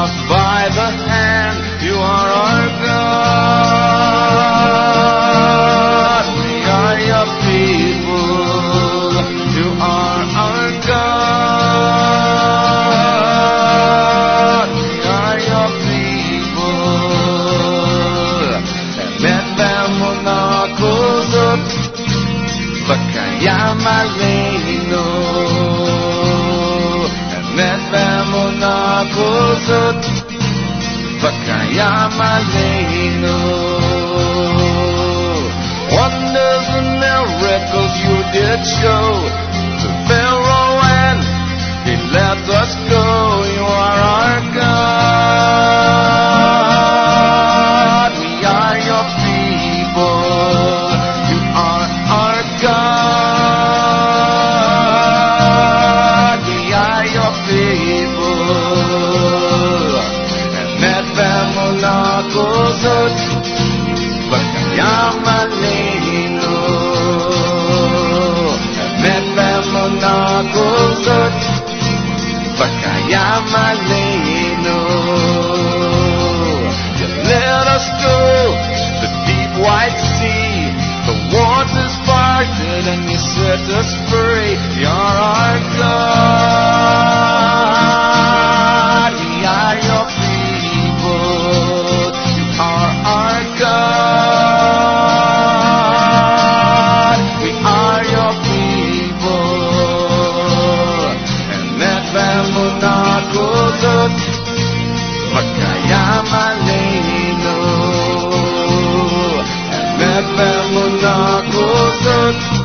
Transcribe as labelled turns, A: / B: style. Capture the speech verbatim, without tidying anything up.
A: us by the hand. You are our God. We are your people. You are our God. We are your people. Emetbemo na kusot Vakaya malino. Emetbemo na kusot Vakaya malino. Wonders and miracles you did show to Pharaoh and he let us go. You are our God. We are your people. You are our God. We are your people. Emetbemo na kusot Vakaya malino. Emetbemo na kusot Vakaya malino. You let us go the deep white sea. The waters parted and you set us free. You're our God. We are your people. You are our God. We are your people. Emetbemo na kusot Vakaya malino. Emetbemo na kusot